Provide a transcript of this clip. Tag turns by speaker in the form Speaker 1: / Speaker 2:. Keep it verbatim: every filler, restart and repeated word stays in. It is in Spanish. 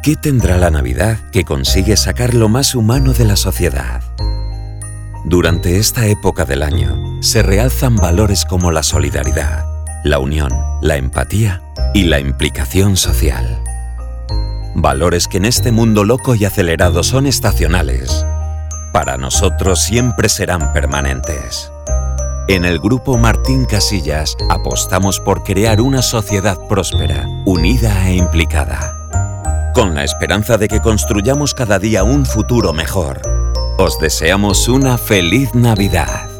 Speaker 1: ¿Qué tendrá la Navidad que consigue sacar lo más humano de la sociedad? Durante esta época del año se realzan valores como la solidaridad, la unión, la empatía y la implicación social. Valores que en este mundo loco y acelerado son estacionales. Para nosotros siempre serán permanentes. En el Grupo Martín Casillas apostamos por crear una sociedad próspera, unida e implicada, con la esperanza de que construyamos cada día un futuro mejor. Os deseamos una feliz Navidad.